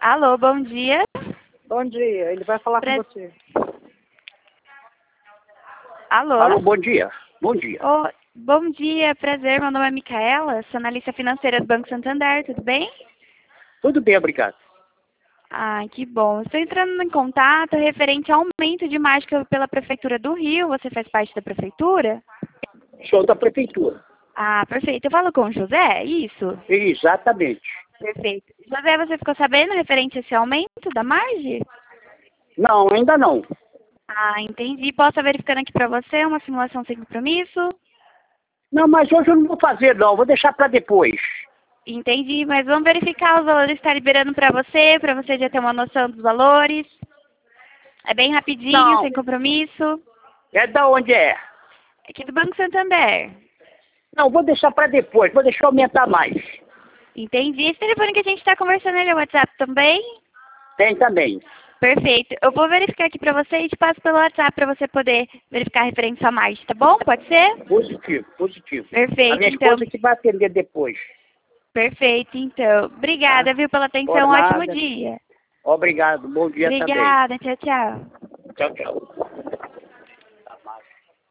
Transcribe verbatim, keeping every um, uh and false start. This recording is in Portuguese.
Alô, bom dia. Bom dia, ele vai falar Pre... com você. Alô? Alô, bom dia. Bom dia. Oh, bom dia, prazer. Meu nome é Micaela, sou analista financeira do Banco Santander, tudo bem? Tudo bem, obrigado. Ah, que bom. Estou entrando em contato referente ao aumento de mágica pela Prefeitura do Rio. Você faz parte da Prefeitura? Sou da prefeitura. Ah, perfeito. Eu falo com o José, isso? Exatamente. Perfeito. José, você ficou sabendo referente a esse aumento da margem? Não, ainda não. Ah, entendi. Posso estar verificando aqui para você uma simulação sem compromisso? Não, mas hoje eu não vou fazer não, vou deixar para depois. Entendi, mas vamos verificar os valores que está liberando para você, para você já ter uma noção dos valores. É bem rapidinho, Não. sem compromisso. É da onde é? Aqui do Banco Santander. Não, vou deixar para depois, vou deixar aumentar mais. Entendi. Esse telefone que a gente está conversando, ele é o WhatsApp também? Tem também. Perfeito. Eu vou verificar aqui para você e te passo pelo WhatsApp para você poder verificar a referência a mais, tá bom? Pode ser? Positivo, positivo. Perfeito, A minha então. esposa que vai atender depois. Perfeito, então. Obrigada, Tá? viu, pela atenção. Por Um ótimo nada. dia. Obrigado, bom dia Obrigada. Tchau, tchau. também. Tchau, tchau.